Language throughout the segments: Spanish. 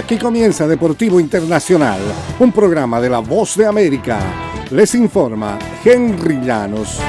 Aquí comienza Deportivo Internacional, un programa de La Voz de América. Les informa Henry Llanos.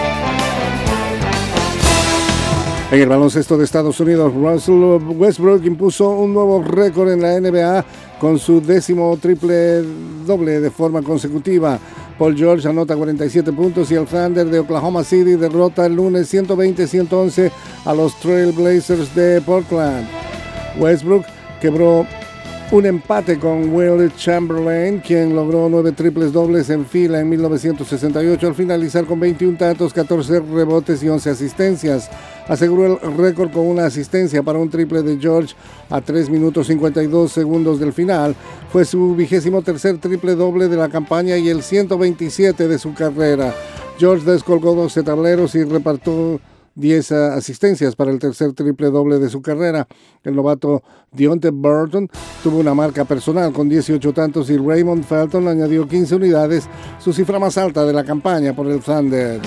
En el baloncesto de Estados Unidos, Russell Westbrook impuso un nuevo récord en la NBA con su 10º triple doble de forma consecutiva. Paul George anota 47 puntos y el Thunder de Oklahoma City derrota el lunes 120-111 a los Trail Blazers de Portland. Westbrook quebró un empate con Will Chamberlain, quien logró 9 triples dobles en fila en 1968 al finalizar con 21 tantos, 14 rebotes y 11 asistencias. Aseguró el récord con una asistencia para un triple de George a 3 minutos 52 segundos del final. Fue su 23º triple doble de la campaña y el 127 de su carrera. George descolgó 12 tableros y repartió 10 asistencias para el tercer triple doble de su carrera. El novato Deontay Burton tuvo una marca personal con 18 tantos y Raymond Felton añadió 15 unidades, su cifra más alta de la campaña por el Thunder.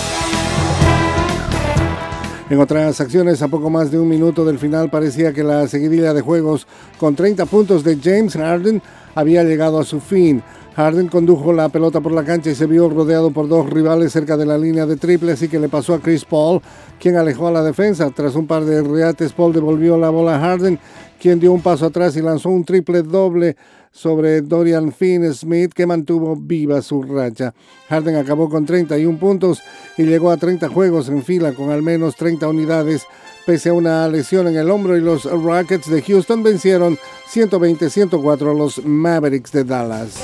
En otras acciones, a poco más de un minuto del final, parecía que la seguidilla de juegos con 30 puntos de James Harden había llegado a su fin. Harden condujo la pelota por la cancha y se vio rodeado por dos rivales cerca de la línea de triple, así que le pasó a Chris Paul, quien alejó a la defensa. Tras un par de reates, Paul devolvió la bola a Harden, quien dio un paso atrás y lanzó un triple doble sobre Dorian Finney-Smith, que mantuvo viva su racha. Harden acabó con 31 puntos y llegó a 30 juegos en fila con al menos 30 unidades, pese a una lesión en el hombro, y los Rockets de Houston vencieron 120-104 a los Mavericks de Dallas.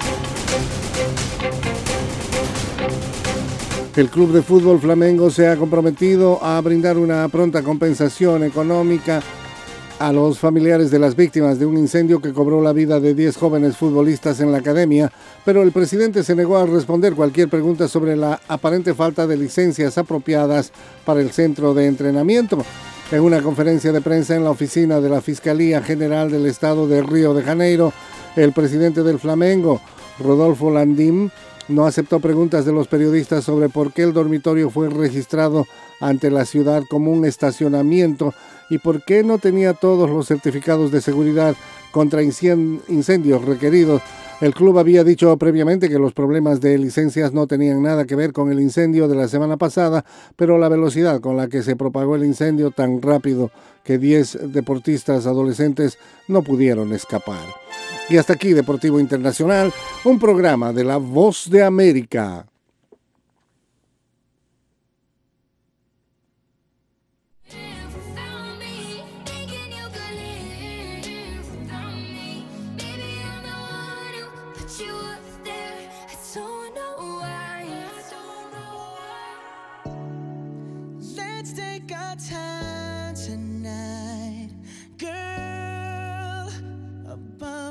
El Club de Fútbol Flamengo se ha comprometido a brindar una pronta compensación económica a los familiares de las víctimas de un incendio que cobró la vida de 10 jóvenes futbolistas en la academia, pero el presidente se negó a responder cualquier pregunta sobre la aparente falta de licencias apropiadas para el centro de entrenamiento. En una conferencia de prensa en la oficina de la Fiscalía General del Estado de Río de Janeiro, el presidente del Flamengo, Rodolfo Landim, no aceptó preguntas de los periodistas sobre por qué el dormitorio fue registrado ante la ciudad como un estacionamiento y por qué no tenía todos los certificados de seguridad contra incendios requeridos. El club había dicho previamente que los problemas de licencias no tenían nada que ver con el incendio de la semana pasada, pero la velocidad con la que se propagó el incendio tan rápido que 10 deportistas adolescentes no pudieron escapar. Y hasta aquí Deportivo Internacional, un programa de La Voz de América.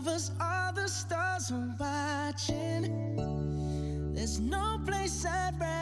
All the stars are watching. There's no place I'd rather